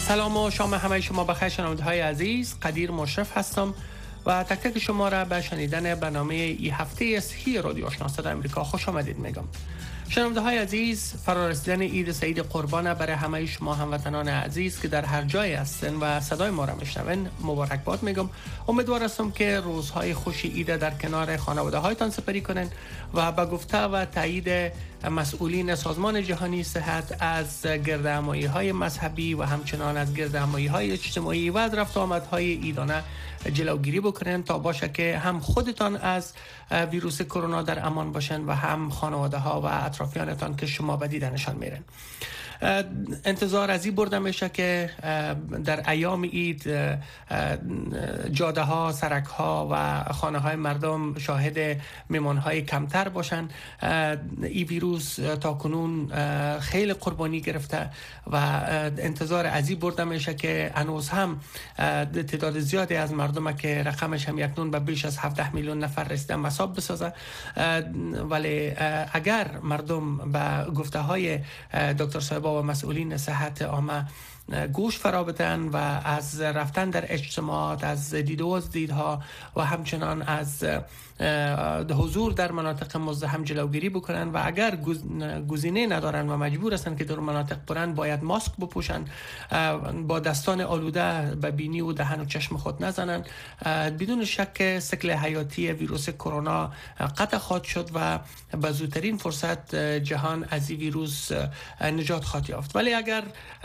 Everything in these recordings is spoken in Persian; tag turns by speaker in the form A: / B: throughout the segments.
A: سلام و شام همه شما بخیر شنونده‌های عزیز. قدیر مشرف هستم و تک تک شما را به شنیدن برنامه ای هفته صحی رادیو آشنا صدای آمریکا خوش آمدید میگم. شنونده‌های عزیز، فرارسیدن عید سعید قربان برای همه شما هموطنان عزیز که در هر جای هستن و صدای ما را میشنون مبارکباد میگم. امیدوار هستم که روزهای خوش عید در کنار خانواده‌هایتان سپری کنن و با گفته و تایید مسئولین سازمان جهانی صحت از گردهمایی‌های مذهبی و همچنان از گردهمایی‌های اجتماعی و از رفت و آمدهای عیدانه جلوگیری بکنن تا باشه که هم خودتان از ویروس کرونا در امان باشن و هم خانواده‌ها و اطرافیانتان که شما به دیدنشان میرن. انتظار از این برده میشه که در ایام عید جاده ها، سرک ها و خانه های مردم شاهد میمون های کمتر باشن. این ویروس تا کنون خیلی قربانی گرفته و انتظار از این برده میشه که هنوز هم تعداد زیادی از مردم که رقمش هم یکنون به بیش از 17 میلیون نفر رسیده مساب بسازه. ولی اگر مردم به گفته های دکتر صاحب و مسئولین صحت عامه گوش فرا بدن و از رفتن در اجتماعات، از دید و دیدها و همچنان از حضور در مناطق مزدحم جلوگیری بکنن و اگر گزینه ندارن و مجبور هستن که در مناطق برن باید ماسک بپوشن، با دستان آلوده به بینی و دهن و چشم خود نزنن. بدون شک سیکل حیاتی ویروس کرونا قطع خواهد شد و به زودترین فرصت جهان از این ویروس نجات خواهد یافت. ولی اگر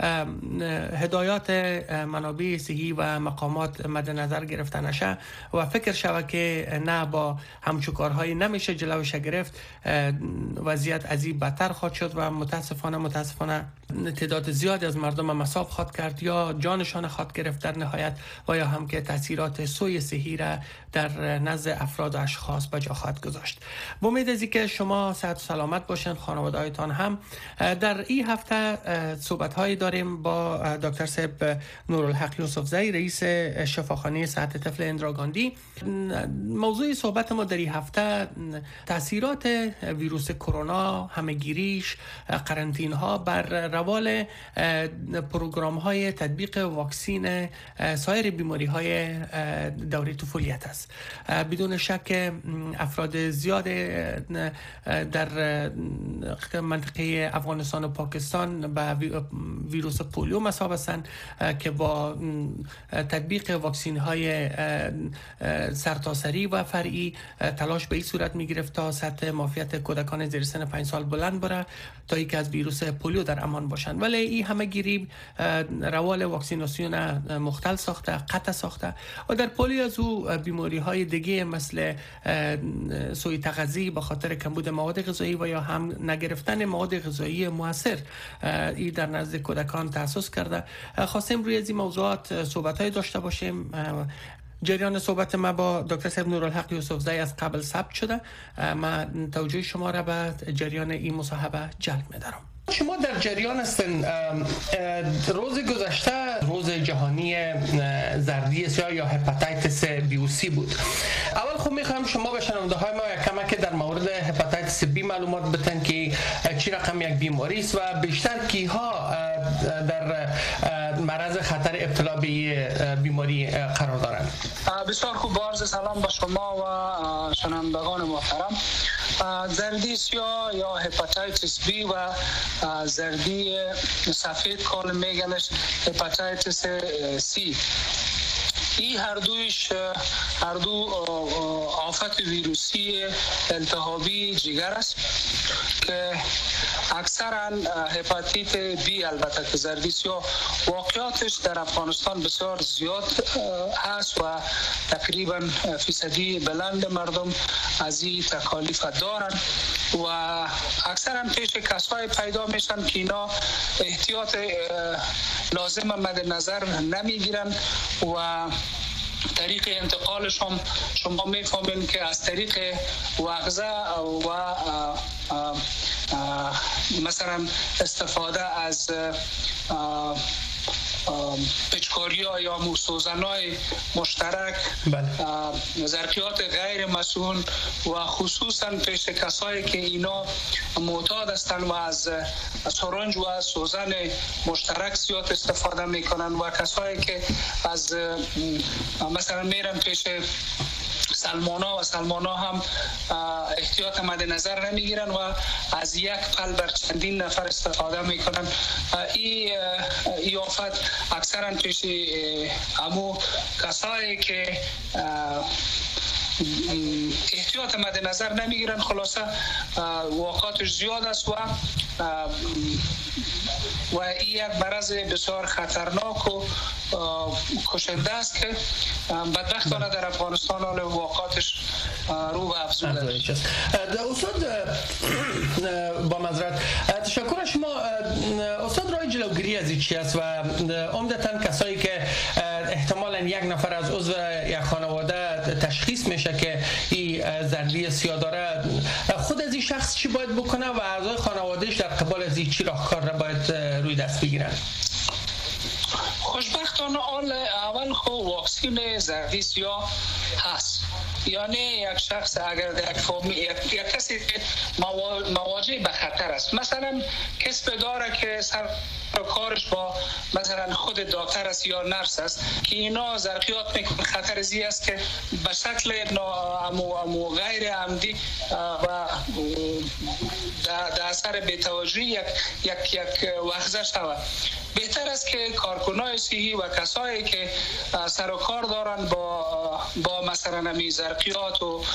A: هدایات منابع صحی و مقامات مد نظر گرفته نشه و فکر شود که نه با همچوکارهای نمیشه جلوش گرفت، وضعیت از این بدتر خواهد شد و متاسفانه تعداد زیادی از مردم مصاب خواهد کرد یا جانشان خواهد گرفت در نهایت و یا هم که تاثیرات سوء صحی را در نزد افراد و اشخاص به جا خواهد گذاشت. با امید از اینکه شما صحت و سلامت باشین، خانواده‌هایتان هم. در این هفته صحبت‌هایی داریم با دکتر صاحب نورالحق یوسفزئی، رئیس شفاخانه صحت طفل اندراگاندی. موضوع صحبت ما در این هفته تاثیرات ویروس کرونا، همه‌گیریش، قرنطینه ها بر روال پروگرام های تطبیق واکسین سایر بیماری های دوره طفولیت است. بدون شک افراد زیاد در منطقه افغانستان و پاکستان به ویروس پولیو مصاب هستند که با تطبیق واکسین های سرتاسری و فرعی تلاش به این صورت می گرفت تا سطح معافیت کودکان زیر سن 5 سال بلند بره تا اینکه از ویروس پولیو در امان باشند. ولی این همه گیری روال واکسیناسیون مختل ساخته، قطع ساخته و در پولیو از او بیماری های دیگه مثل سوء تغذیه به خاطر کمبود مواد غذایی و یا هم نگرفتن مواد غذایی موثر این در نزد کودکان تأسیس کرده. خواستیم روی از این موضوعات صحبت‌های داشته باشیم. جریان صحبت ما با دکتر صاحب نورالحق یوسفزئی از قبل ثبت شده. من توجه شما را به جریان این مصاحبه جلب می‌دارم. شما در جریان هستن. روز گذشته روز جهانی زردی سیاه یا هپاتیتس بی و سی بود. اول خب میخوایم شما به شنونده‌های ما یک کمک در مورد هپاتیتس بی معلومات بدن که چی رقم یک بیماری است و بیشتر کیها در معرض خطر ابتلا به بیماری قرار دارند.
B: بسیار خوب، عرض سلام به شما و شنوندگان محترم. زردی سیاه یا هپاتیتس بی و زردی سفید کال میگنش هپاتیتس سی، این هر دو آفت ویروسی التهابی جگر است که اکثرا هپاتیت بی، البته که زردی سیاه واقعاتش در افغانستان بسیار زیاد است و تقریبا فیصدی بلند مردم از این تکالیف دارند و اکثرا پیش کسای پیدا میشن که اینا احتیاط لازم مد نظر نمیگیرن و طریق انتقالش هم شما میفهمین که از طریق وغزه و مثلا استفاده از پچکاری ها یا سوزن های مشترک، ظرفیات غیر مسئول و خصوصا پیش کسایی که اینا معتاد هستند و از سرنج و از سوزن مشترک زیاد استفاده میکنن و کسایی که از مثلا میرن پیش سلمانا هم احتیاط مد نظر نمیگیرن و از یک پل بر چندین نفر استفاده میکنن. این آفت اکثرا پیش امو کسایی که احتیاط مد نظر نمیگیرن، خلاصه واقعاتش زیاد است و این یک مرض بسیار خطرناک و کشنده است که بدبختانه در افغانستان حال واقعاتش رو به افزوده است.
A: استاد با معذرت تشکر شما. استاد راه جلوگیری از این چی است و عمدتاً کسایی که احتمالاً یک نفر از عضو یک خانواده تشخیص میشه که این زردی سیاه داره، خود از این شخص چی باید بکنه و اعضای خانوادهش در قبال از این چی راهکار را باید روی دست بگیرن؟
B: خوشبختانه اول خو واکسین زردی سیاه هست. یعنی یک شخص اگر یک کسی مواجه به خطر است، مثلا کسب داره که سر کارش با مثلا خود دکتر است یا نرس است که اینا ظرفیت میکنه خطر زی است که به شکل امو غیر عمدی و در اثر بی‌توجهی یک وخزه شود. بهتر است که کارکنای صحی و کسایی که سر و کار دارن با مثلا امی ظرفیات و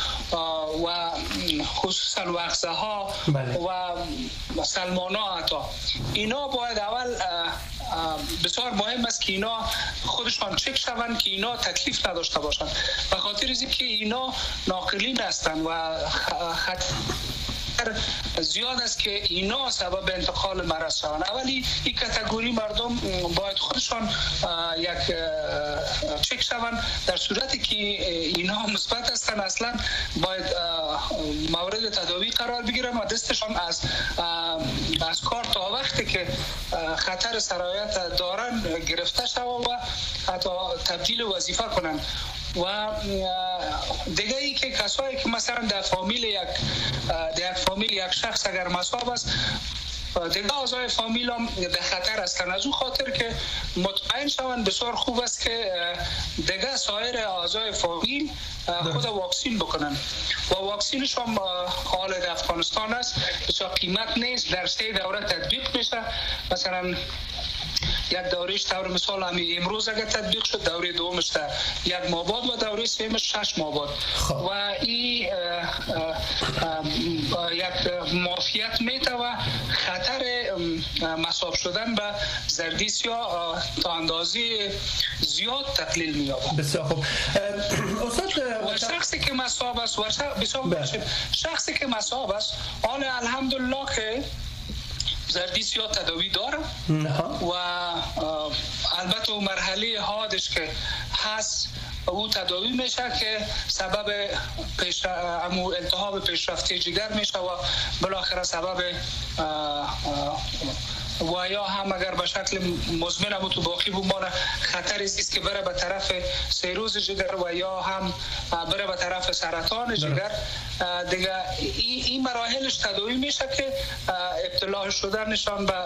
B: خصوصا وخزه ها و سلمانا حتی اینا باید اول بسیار مهم است که اینا خودشان چک شوند که اینا تکلیف نداشته باشند، به خاطر از اینکه اینا ناقلین هستند و خطر زیاد است که اینا سبب انتقال مرض شوند. اولی این کاتگوری مردم باید خودشان یک چک شوند، در صورتی که اینا مثبت هستند اصلا باید مورد تداوی قرار بگیرن و دستشان از کار تا وقتی که خطر سرایت دارن گرفته شود و حتی تبدیل وظیفه کنند. و دیگه ای که کسایی که مثلا در فامیل یک شخص اگر مصاب است، دیگه اعضای فامیل هم در خطر هستند. از اون خاطر که مطمئن شوند بسیار خوب است که دیگه سایر اعضای فامیل خود واکسین بکنن و واکسینش هم حال در افغانستان است، بسیار قیمت نیست، در 3 دوره تطبیق میشه. مثلا یک دورهش طور مثال همین امروز اگر تطبیق شد، دوره دومش تا 1 ماه بعد و دوره سومش 6 ماه بعد و این یک معافیت میده و خطر مصاب شدن به زردی سیاه تا اندازه زیاد تقلیل می‌یابد.
A: بسیار خوب.
B: استاد شخصی که مصاب است شخصی که مصاب است حال الحمدلله که زردی سیاه تداوی داره و البته اون مرحله حادش که هست او تداوی میشه که سبب التهاب پیشرفته جگر میشه و بالاخره سبب و یا هم اگر به شکل مزمن هم تو باقی بمانه خطر است که بره به طرف سیروز جگر و یا هم بره به طرف سرطان جگر. دیگه این مراحلش تداوی میشه که ابتلا شدنشان به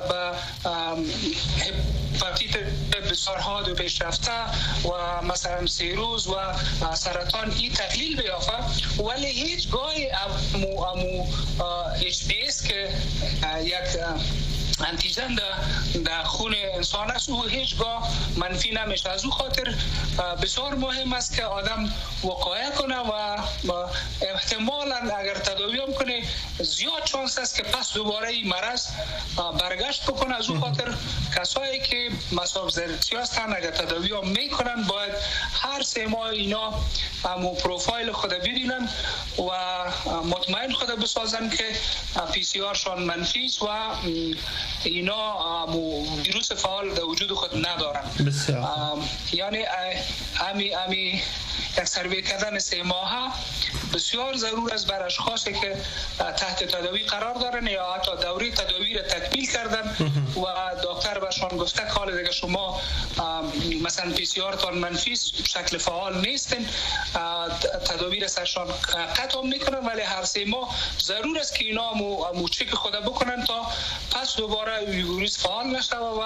B: هپاتیت بسیار حاد و پیشرفته و مثلا سیروز و سرطان این تقلیل بیافته، ولی هیچ گاهی امو HbS که یک انتیژن در خون انسان است او هیچگاه منفی نمیشه. از او خاطر بسیار مهم است که آدم وقایه کنه و احتمالاً اگر تداوی هم کنه زیاد چانس است که پس دوباره این مرض برگشت بکنه. از او خاطر کسایی که مصاب زردی هستند اگر تداوی هم میکنن باید هر 3 ماه اینا همون پروفایل خود ببینن و مطمئن خود بسازن که PCR شان منفی است و اینا ویروس فعال در وجود خود ندارن.
A: بسیار.
B: یعنی امی یک سروی کردن 3 ماهه بسیار ضرور است بر اشخاصی که تحت تداوی قرار دارن یا حتی دوره تداوی را تکمیل کردن و دکتر برشان گفته حال دیگه شما مثلا پی سی آر تان منفی شکل فعال نیستن، تداوی را سرشان قطع میکنن، ولی هر 3 ماه ضرور است که اینا مو چک خود بکنن تا پس دوباره ویروس فعال نشه و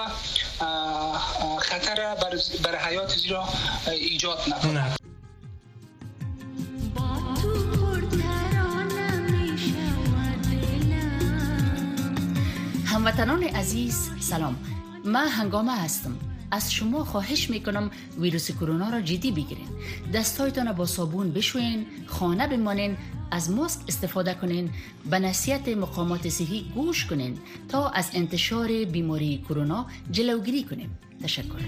B: خطر بر حیات زیرا ایجاد نکنه.
C: هموطنان عزیز سلام، من هنگامه هستم. از شما خواهش میکنم ویروس کرونا را جدی بگیرین. دستایتان با صابون بشوین، خانه بمانین، از ماسک استفاده کنین، به نصیحت مقامات صحی گوش کنین تا از انتشار بیماری کرونا جلوگیری کنیم. تشکر.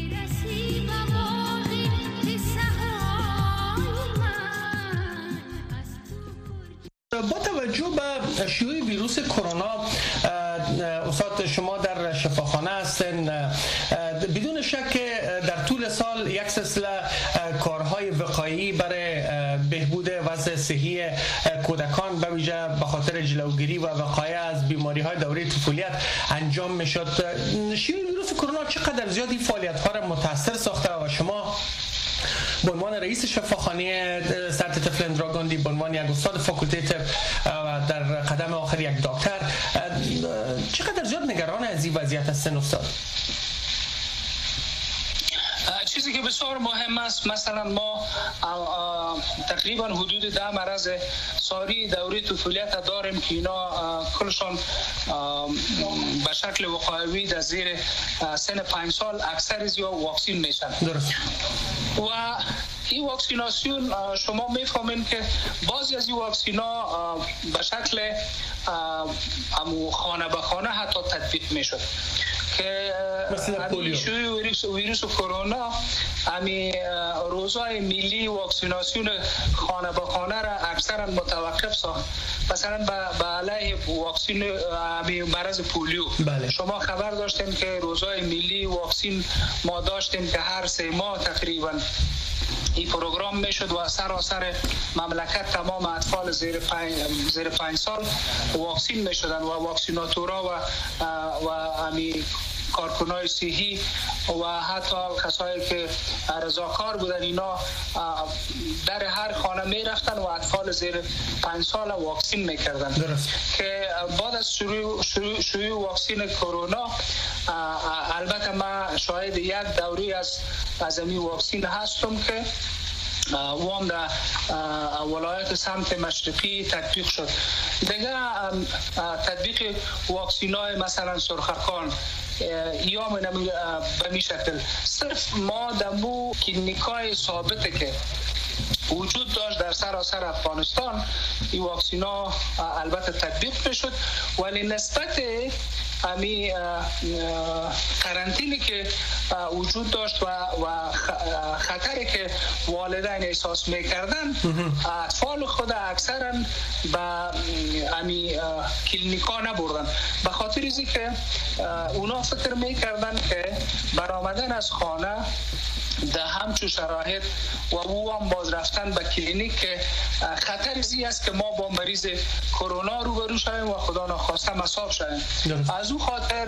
A: با توجه به شیوع ویروس کرونا، استاد شما در شفاخانه هستن، بدون شک در طول سال یک سلسله کارهای وقایعی برای بهبود وضع صحی کودکان به ویژه به خاطر جلوگیری و وقایع از بیماری‌های دوره طفولیت انجام می‌شد. شیوع ویروس کرونا چقدر زیادی فعالیت‌ها را متاثر ساخته و شما به عنوان رئیس شفاخانه سرت طفل اندراگاندی، به عنوان یک استاد فاکولته طب و در قدم آخر یک دکتر، چقدر زیاد نگران از این وضعیت هستین استاد؟
B: چیزی که بسیار مهم است، مثلا ما تقریبا حدود 10 مرض ساری دوره طفولیت داریم که اینا کلشان به شکل وقایوی در زیر سن 5 سال اکثر از یا واکسین میشن.
A: درست.
B: و این واکسیناسیون شما میفهمین که بعضی از این واکسینا به شکل خانه به خانه حتی تطبیق میشد که ویروس کرونا همی روزهای ملی واکسیناسیون خانه به خانه را اکثرا متوقف ساخت. مثلا به علیه واکسین مرض پولیو،
A: بله.
B: شما خبر داشتیم که روزهای ملی واکسین ما داشتیم که هر 3 ماه تقریبا این پروگرام میشد و سراسر مملکت تمام اطفال زیر 5 سال واکسین میشدن و واکسیناتورها و امی کارکنای صحی و حتی کسایی که رضاکار بودن اینا در هر خانه می رفتن و اطفال زیر 5 سال واکسین میکردن. که بعد از شروع واکسین کرونا، البته من شاهد یک دوری از این واکسین هستم که وام در ولایت سمت مشرقی تطبیق شد. دیگه تطبیق واکسینای مثلا سرخکان یا به می شکل صرف ما دمو کلینیکای ثابته که وجود داشت در سراسر افغانستان، این واکسینا البته تطبیق میشد، ولی نسبت امی قرنطینی که وجود داشت و خطری که والدین احساس میکردن، اطفال خود اکثرا به امی کلینیکا نبردن، به خاطر اینکه که اونا فکر میکردن که برآمدن از خانه در همچون شرایط و او هم باز رفتن به کلینیک که خطر زی است که ما با مریض کرونا روبرو شویم و خدا نخواسته مصاب شویم. از او خاطر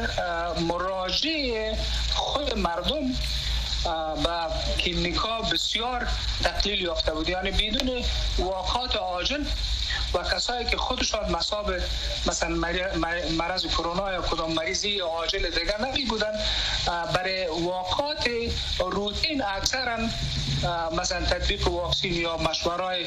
B: مراجعه خود مردم با کلینیکا بسیار تقلیل یافته بود، یعنی بدون واقعات عاجل و کسایی که خودشان مصاب مثلا مرض کرونا یا کدام مریضی عاجل دیگر نمی بودن، برای واقعات روتین اکثرا مثلا تطبیق واکسین یا مشورای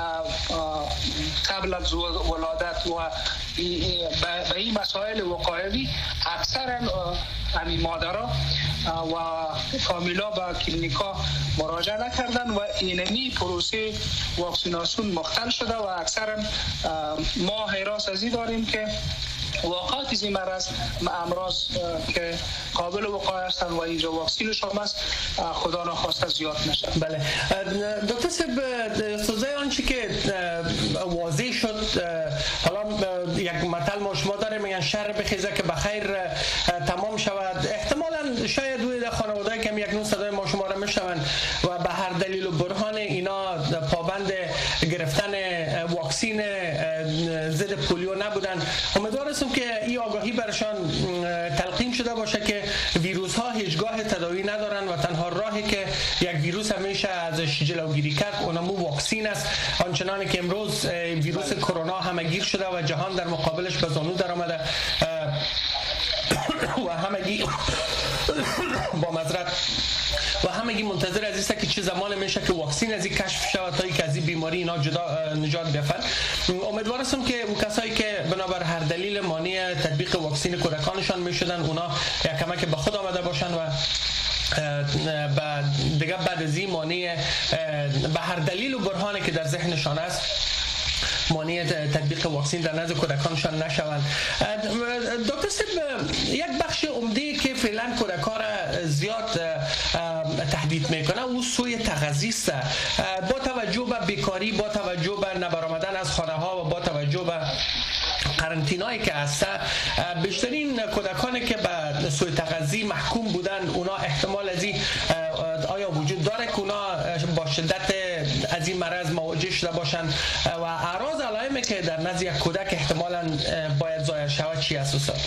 B: قبل از ولادت و به این مسائل وقایوی اکثرا همین مادرها و فامیلا با کلینیکا مراجعه نکردن و اینمی پروسه واکسیناسیون مختل شده و اکثرا ما حراس ازی داریم که واقعات از این مرض امراض که قابل وقایع هستند و اینجا واکسینش هم است خدا نخواسته زیاد نشه.
A: بله دکتر صاحب، استاذای آنچه که واضح شد، حالا یک مثل ما شما داره میگن شر بخیزه که بخیر تمام شود. احتمالاً شاید روی در خانواده‌ای که یک نوع صدای ما شما را میشنون و به هر دلیل و برهان واکسین ضد پولیو نبودن. امیدوار هستم که این آگاهی برشان تلقین شده باشه که ویروس ها هیچگاه تداوی ندارن و تنها راهی که یک ویروس همیشه ازش جلوگیری کرد اونمو واکسین است. آنچنانی که امروز ویروس کرونا همگیر شده و جهان در مقابلش به زانو در آمده و همگی با معذرت و همگی منتظر از است که چه زمان میشه که واکسین از این کشف شود تا اینکه از این بیماری اینا جدا نجات بیافند. امیدوار هستم که اون کسایی که بنابر هر دلیل مانع تطبیق واکسین کودکانشان میشدن اونا یک کمک به خود آمده باشن و دیگه بعد از این مانع به هر دلیل و برهانی که در ذهنشان است مانع تطبیق واکسین در نزد کودکانشان نشوند. دکتر صاحب، یک بخش عمده که فعلا کودکان را زیاد تهدید میکنه او سوی تغذیه است. با توجه به بیکاری، با توجه به نبرآمدن از خانه ها و با توجه به قرنطینایی که هست، بیشترین کودکانی که به سوی تغذیه محکوم بودن اونا احتمال از این آیا وجود داره که اونا با شدت از این مرض مواجه شده باشند و اعراض علائمی که در نزد یک کودک احتمالاً باید ظاهر شود چی است استاد؟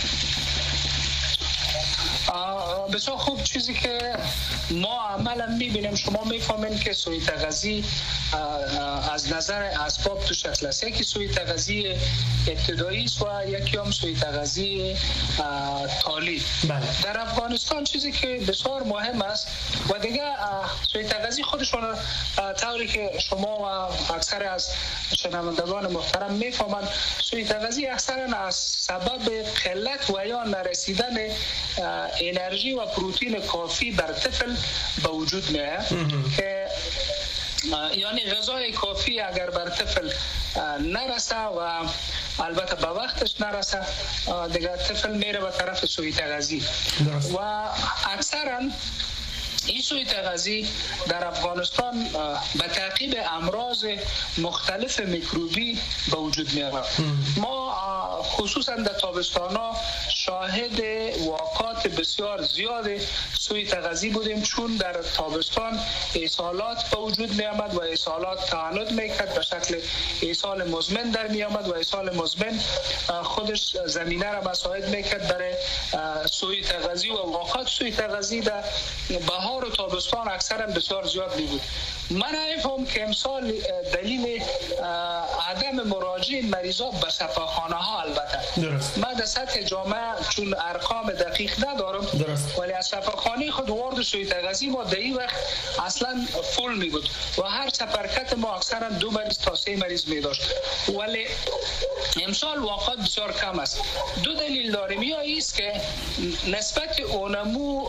B: بسیار خوب. چیزی که ما عملا میبینیم، شما میفهمین که سوی تغذیه از نظر اسباب تو شکل است. یکی سوی تغذیه ابتدایی است و یکی هم سوی تغذیه تالی. در افغانستان چیزی که بسیار مهم است و دیگه سوی تغذیه خودشون طوری که شما و اکثر از شنوندگان محترم میفهمند، سوی تغذیه اکثرا از سبب قلت و یا نرسیدن انرژی و پروتئین کافی بر طفل به وجود میاد که یعنی غذای کافی اگر بر طفل نرسه و البته به وقتش نرسه دیگه طفل میره به طرف سوی تغذیه و اکثرا این سوی تغذیه در افغانستان به تعقیب امراض مختلف میکروبی به وجود میاد. ما خصوصا در تابستانا شاهد واقعات بسیار زیاد سوی تغذیه بودیم، چون در تابستان اسهالات به وجود می آمد و اسهالات تعانق میکرد به شکل اسهال مزمن در می آمد و اسهال مزمن خودش زمینه را مساعد میکرد برای سوی تغذیه و واقعات سوی تغذیه در بهار و تابستان اکثرا بسیار زیاد می بود. من نمی‌فهمم که امسال دلیل عدم مراجعه مریضا به شفاخانه ها، البته من در سطح جامعه چون ارقام دقیق ندارم ولی از شفاخانه خود وارد سوی تغذیه ما در این وقت اصلا فول می بود و هر سپرکت ما اکثرا 2 مریض تا 3 مریض می داشت، ولی امسال واقعا بسیار کم است. 2 دلیل داریم. یا ایست که نسبت اونمو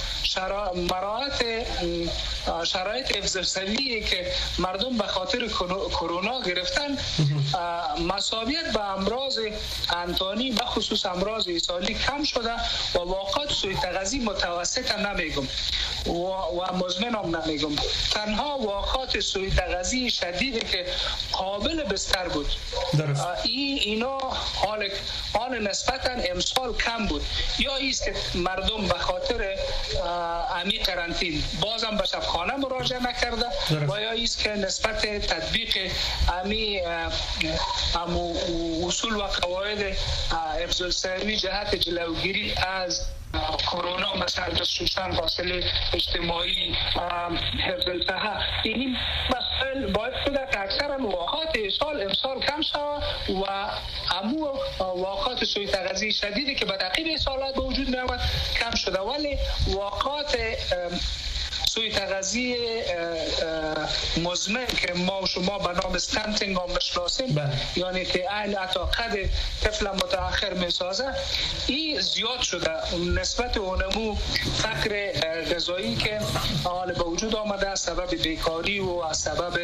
B: شرایط افزایشی که مردم به خاطر کرونا گرفتن مساویت به امراض انتانی به خصوص امراض اسهالی کم شده و واقعات سوی تغذیه متوسط نمیگم و مزمن هم نمیگم، تنها واقعات سوی تغذیه شدیدی که قابل بستر بود اینا حال نسبتا امسال کم بود. یا ایست که مردم به خاطر امی قرنطین بازم به شفاخانه مراجعه نکرده و یا ایست که نسبت تطبیق امی اصول و قواعد افضل سروی جهت جلوگیری از کرونا، مثلا دستشویی، فاصله اجتماعی، حفظ الصحه، این مسائل باید شده که اکثرا واقعات امسال کم شود و همو واقعات سوی تغذیه شدیدی که به تعقیب اسهالات به وجود می آمد کم شده، ولی واقعات سوی تغذیه مزمن که ما و شما به نام استنتینگ هم بشناسیم، یعنی که اهل قد طفل متأخر میسازه، این زیاد شده نسبت اونمو فقر غذایی که حال به وجود آمده از سبب بیکاری و از سبب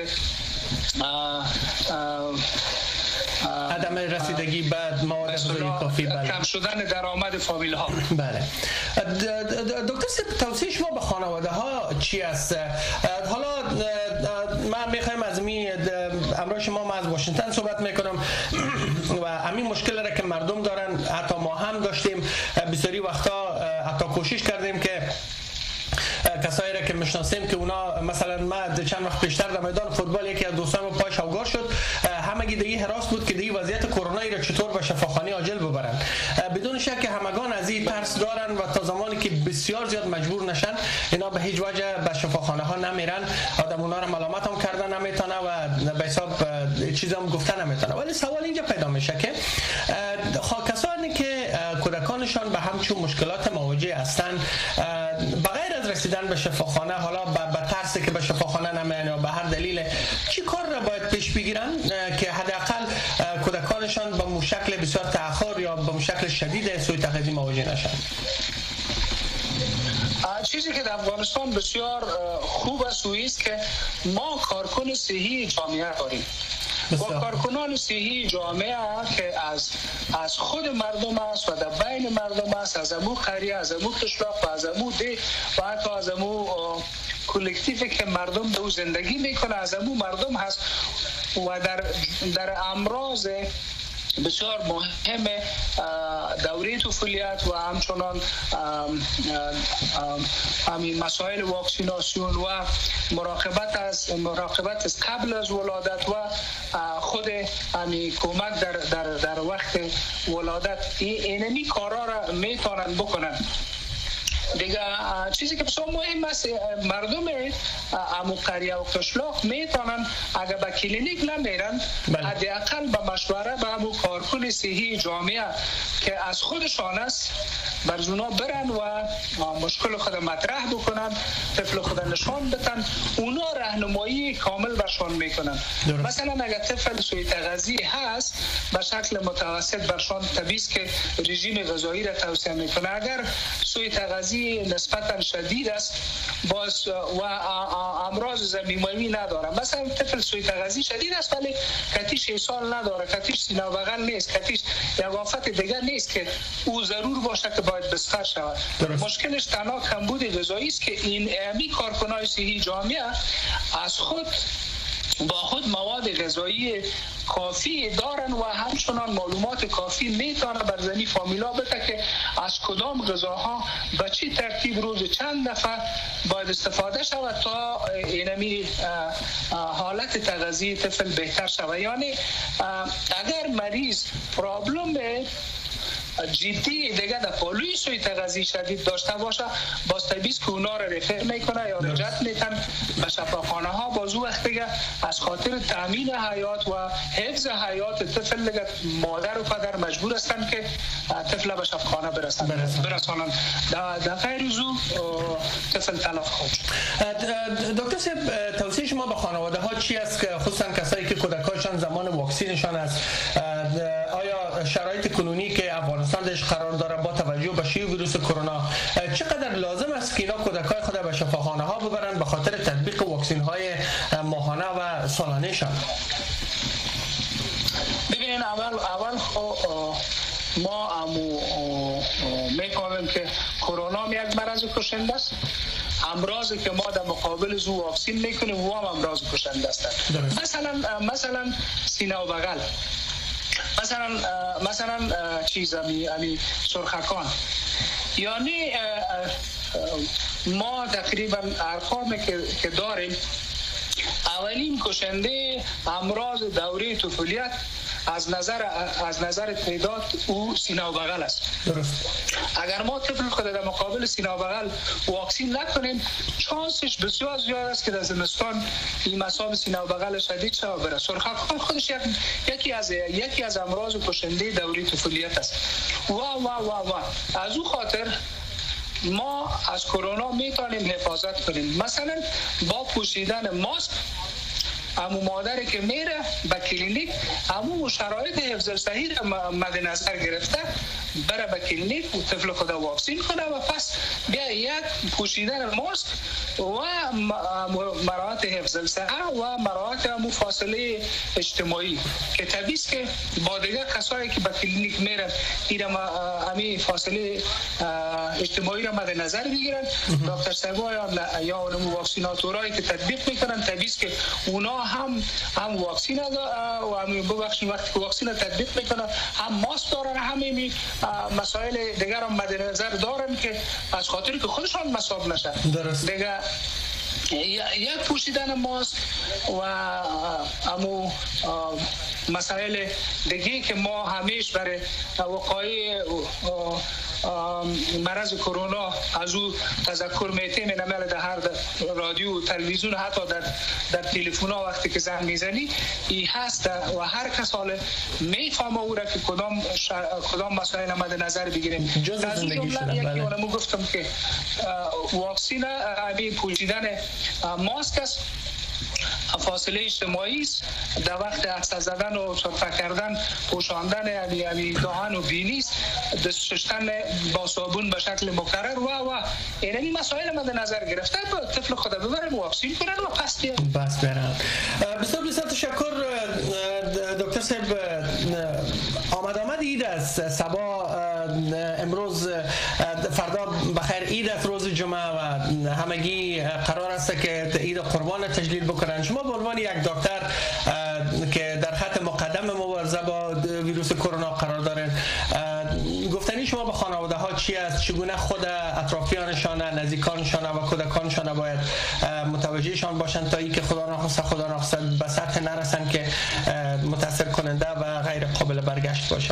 A: عدم رسیدگی به مواد غذایی کافی،
B: کم شدن درآمد فامیل ها.
A: بله. دکتر صاحب، توصیه شما به خانواده ها چی است؟ حالا من میخوایم از امروز شما ما از واشنگتن صحبت میکنم و همین مشکل را که مردم دارن حتی ما هم داشتیم بسیاری وقتا، حتی کوشش کردیم که کسایی را که میشناسیم که اونا مثلا ما چند وقت پیشتر در میدان فوتبال یکی از دوستانم پاش اوگار شد همگی در این حراس بود که در این وضعیت کرونایی را چطور به شفاخانه عاجل ببرند. بدون شک همگان از این ترس دارن و تا زمانی که بسیار زیاد مجبور نشن اینا به هیچ وجه به شفاخانه ها نمیرن. آدم اونا را ملامت هم کردن نمیتونه و به حساب چیز هم گفتن نمیتونه. ولی سوال اینجا پیدا میشه که کسانی که کودکانشان به همچون مشکلات مواجه هستند بغیر از رسیدن به شفاخانه، حالا به ترسی که به شفاخانه نمیان یا به هر دلیل، چی کار را باید پیش بگیرن که حداقل کودکانشان به مشکل بسیار تأخر یا به مشکل شدید سوء تغذیه مواجه نشن؟
B: چیزی که در افغانستان بسیار خوب است است که ما کارکن صحی جامعه داریم و کارکنان صحی جامعه که از خود مردم است و در بین مردم است، از امو قریه، از امو قشلاق و از امو ده و حتی از امو کلکتیفی که مردم در زندگی میکنه از امو مردم هست و در امراض بسیار مهم دوره طفولیت و همچنان همین مسائل واکسیناسیون و مراقبت از قبل از ولادت و خود همین کمک در وقت ولادت اینمی کارا را میتونن بکنن. دیگه چیزی که بسیار مهم است مردم امو قریه و قشلاق میتونن اگر به کلینیک نمیرن حداقل به مشوره به امو کارکن صحی جامعه که از خودشان است بر زونا برن و مشکل خود مطرح بکنن، طفل خود نشان بدن، اونا راهنمایی کامل برشان میکنن. مثلا اگر طفل سوء تغذیه هست به شکل متوسط برشان طبیعی که رژیم غذایی را توصیه میکنه. اگر سوء تغذیه نسبتا شدید است باز و امراض زمینی نداره، مثلا طفل سوء تغذیه شدید است ولی کتیش ایسال نداره، کتیش سینه و بغل نیست، کتیش یا آفت دیگر نیست که او ضرور باشه که باید بستر شود. مشکلش تنها کمبود غذایی است که این امی کارکنان صحی جامعه از خود با خود مواد غذایی کافی دارن و همچنان معلومات کافی میتونه بر زنی فامیلا بده که از کدام غذاها به چی ترتیب روز چند دفعه باید استفاده شود تا اینمی حالت تغذیه طفل بهتر شود. یعنی اگر مریض پرابلم جدی دیگه در پالوی سوی تغذیه شدید داشته باشه باز طبیعی که اونا رو رفر میکنه یا رجعت میتن به شفاخانه ها. باز او وقت دیگه از خاطر تامین حیات و حفظ حیات طفل دیگه مادر و پدر مجبور هستن که طفل به شفاخانه برسانن. در غیر از او طفل تلف خواهد شد.
A: دکتر صاحب توصیه شما به خانواده ها چی است که خصوصا کسایی که کودکانشان زمان واکسینشان است، آیا شرایط کنونی که افغانستان درش قرار داره با توجه به شیوع ویروس کرونا چقدر لازم است که اینا کودکای خود به شفاخانه ها ببرن به خاطر تطبیق واکسین های ماهانه و سالانه شان؟
B: ببینین اول ما میکنیم که کرونا یک مرض کشنده است. امراضی که ما در مقابل زو واکسین میکنیم و هم امراض کشنده است. مثلا سینه و بغل، مثلا چیز امی سرخکان، یعنی ما تقریبا ارقامی که داریم اولین کشنده امراض دوره طفولیت از نظر تعداد او سینه و بغل است. اگر ما طفل خود در مقابل سینه و بغل واکسین نکنیم شانسش بسیار زیاد است که در زمستان این مصاب سینه و بغل شدید شود بره. سرخکان خودش یکی از امراض کشنده دوره طفولیت است. و از او خاطر ما از کرونا میتونیم حفاظت کنیم، مثلا با پوشیدن ماسک. امو مادری که میره به کلینیک امو شرایط حفظ صحی را مد نظر گرفته بره به کلینیک و طفل خود واکسین کنه و پس بیا یک پوشیدن ماسک و مراعات حفظ صحه و مراعات امو فاصله اجتماعی که طبیعی است که با دیگه کسایی که به کلینیک میرن ایرم امی فاصله اجتماعی را مد نظر بگیرن. دکتر صاحبا یا اون واکسیناتورایی که تطبیق میکنن طبیعی است که اونا هم واکسین و هم ببخشید وقتی که واکسین تطبیق میکنن هم ماسک دارن، هم این مسائل دیگر هم مد نظر دارن که از خاطری که خودشان مصاب نشن.
A: درست.
B: دیگه یک پوشیدن ماسک و امو مسائل دیگه که ما همیشه برای وقایع مرض کرونا از او تذکر میتیم، نمیل در هر رادیو و تلویزیون، حتی در تلفن ها وقتی که زنگ میزنی این هست و هر کس حالا میفهمه او را که کدام مسائل مد نظر بگیریم. از این جمله یکی اونمو گفتم که واکسین همین پوشیدن ماسک است، فاصله اجتماعی است، در وقت عطسه زدن و سرفه کردن پوشاندن دهان و بینی است، دست شستن با صابون به شکل مکرر و این مسائل مد نظر گرفته طفل خود ببرن واکسین کنن و پس
A: برن. بسیار تشکر دکتر صاحب. آمد عید است، صبا امروز فردا بخیر عید است، روز جمعه و همگی قرار است که عید قربان تجلیل بکنن. شما به عنوان یک دکتر که در خط مقدم مبارزه با ویروس کرونا قرار دارین، گفتنی شما به خانواده ها چی است؟ چگونه خود اطرافیانشان، نزدیکانشان و کودکانشان باید متوجهشان باشند تا اینکه خدا نخواسته به سطح نرسن که متاثر کننده و غیر قابل برگشت باشه؟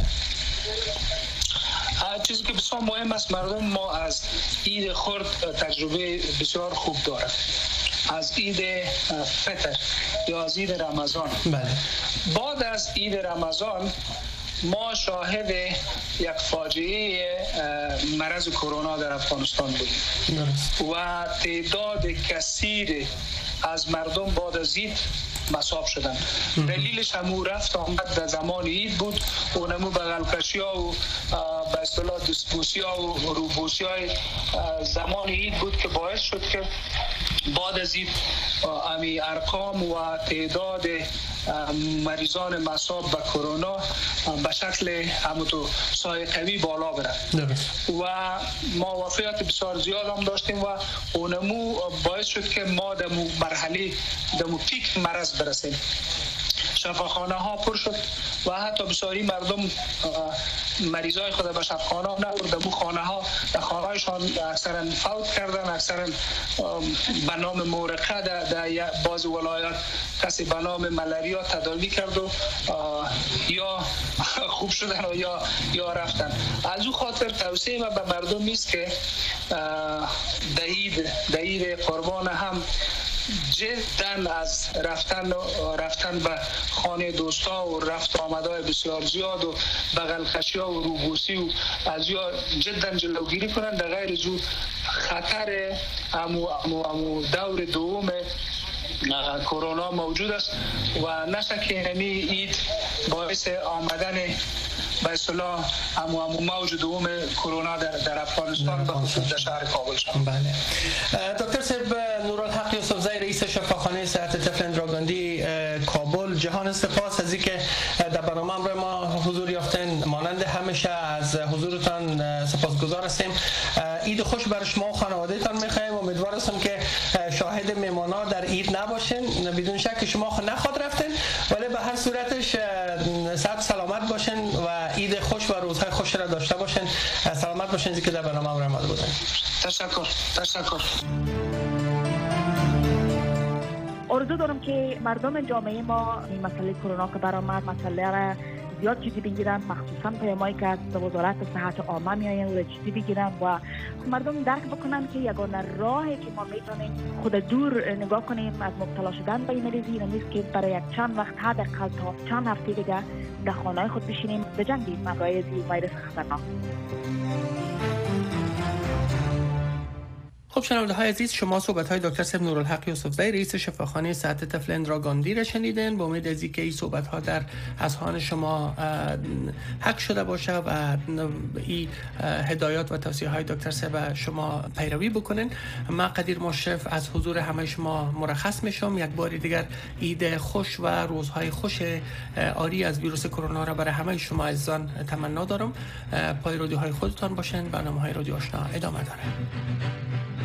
B: چیزی که بسیار مهم است، مردم ما از عید خرد تجربه بسیار خوب دارند. از عید فطر یا از عید رمضان.
A: بله.
B: بعد از عید رمضان ما شاهد یک فاجعه مرض کرونا در افغانستان بودیم و تعداد کثیر از مردم بعد از عید مصاب شدن. دلیلش همون رفت آمد در زمان عید بود، اونمو بغلکشی ها و به اصطلاح دستبوسی ها و روبوسی های زمان عید بود که باعث شد که بعد از عید امی ارقام و تعداد مریضان مصاب به کرونا به شکل همونطور سایه قوی بالا بره و ما وفیات بسیار زیاد هم داشتیم و اونمو باعث شد که ما در مرحله در پیک مرض برسیم. شفاخانه ها پر شد و حتی بسیاری مردم مریضای خود به شفاخانه ها نبرد، در خانه ها در خانه هایشان اکثرا فوت کردن، اکثرا به نام مورقه در بعض ولایات کسی به نام ملاریا تداوی کرد و یا خوب شدن و یا رفتن. از او خاطر توصیه ما به مردم است که در عید قربان هم جدا از رفتن به خانه دوستا و رفت آمدهای بسیار زیاد و بغلکشی ها و روبوسی و از یا جدا جلوگیری کنند. در غیر زود خطر امو دور دوم کرونا موجود است و نشه که نمی اید باعث آمدن به اصطلاح امو موج دوم کرونا در افغانستان به خصوص در شهر کابل شد.
A: بله. دکتر صاحب نورالحق یوسفزی رئیس شفاخانه صحت طفل اندراگاندی کابل، جهان سپاس از اینکه در برنامه ما حضور یافتین. مانند همیشه از حضورتان سپاسگزار هستیم. عید خوش برای شما و خانواده‌تان می‌خوایم. امیدوار هستم که شاهد میمونا در عید نباشین. بدون شک شما نخواد رفتین، ولی به هر صورتش صحت سلامت باشین و عید خوش و روزهای خوش را داشته باشین. سلامت باشین که در برنامه آمده بودن.
B: تشکر.
D: آرزو دارم که مردم جامعه ما این مسئله کرونا که برآمد مسئله را زیاد جدی بگیرن، مخصوصا پیامایی که از وزارت صحت عامه میآیند جدی بگیرن و مردم درک بکنن که یگانه راهی که ما میتونیم خود دور نگاه کنیم از مبتلا شدن به این مریضی نیست که برای یک چند وقت حداقل تا چند هفته دیگه در خانه‌های خود بشینیم بجنگیم مقایض ویروس خطرناک.
A: خب شنونده های عزیز، شما صحبت های دکتر صاحب نورالحق یوسفزی رئیس شفاخانه صحت طفل اندراگاندی را شنیدین. با امید از اینکه این صحبت ها در اذهان شما حق شده باشه و این هدایات و توصیه های دکتر صاحب شما پیروی بکنین. من قدیر مشرف از حضور همه شما مرخص میشم. یک بار دیگر عید خوش و روزهای خوش آری از ویروس کرونا را برای همه شما عزیزان تمنا دارم. پای رادیوهای خودتان باشین. برنامه‌های رادیو آشنا ادامه داره.